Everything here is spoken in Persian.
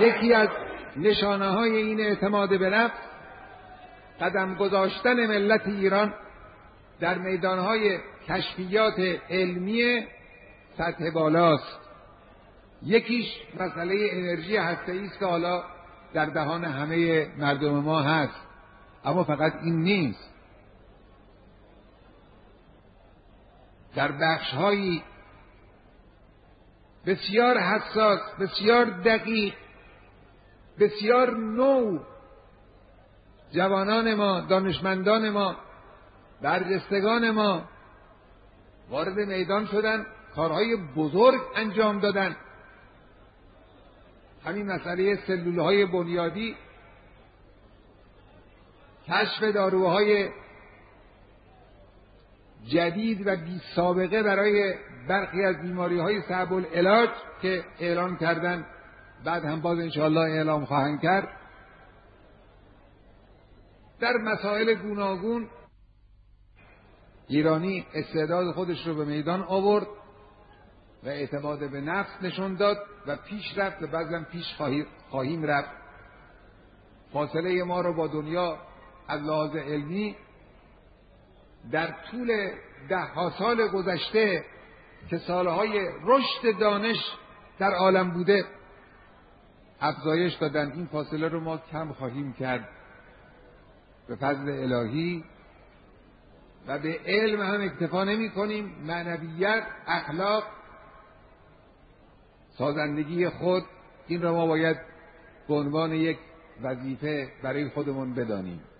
یکی از نشانه‌های این اعتماد به نفس قدم گذاشتن ملت ایران در میدانهای کشفیات علمی سطح بالاست. یکیش مسئله انرژی هسته‌ای است که حالا در دهان همه مردم ما هست، اما فقط این نیست. در بخش‌هایی بسیار حساس، بسیار دقیق، بسیار نو، جوانان ما، دانشمندان ما، برجستگان ما وارد میدان شدن، کارهای بزرگ انجام دادن. همین مسئله سلولهای بنیادی، کشف داروهای جدید و بی سابقه برای برخی از بیماری‌های صعب العلاج که اعلان کردن، بعد هم باز انشاءالله اعلام خواهند کرد. در مسائل گوناگون ایرانی استعداد خودش رو به میدان آورد و اعتماد به نفس نشون داد و پیش رفت و بعضا پیش خواهیم رفت. فاصله ما رو با دنیا از لحاظ علمی در طول ده‌ها سال گذشته که سالهای رشد دانش در عالم بوده افزایش دادن. این فاصله رو ما کم خواهیم کرد به فضل الهی و به علم هم اکتفا نمی کنیم. معنویت، اخلاق، سازندگی خود، این را ما باید به عنوان یک وظیفه برای خودمون بدانیم.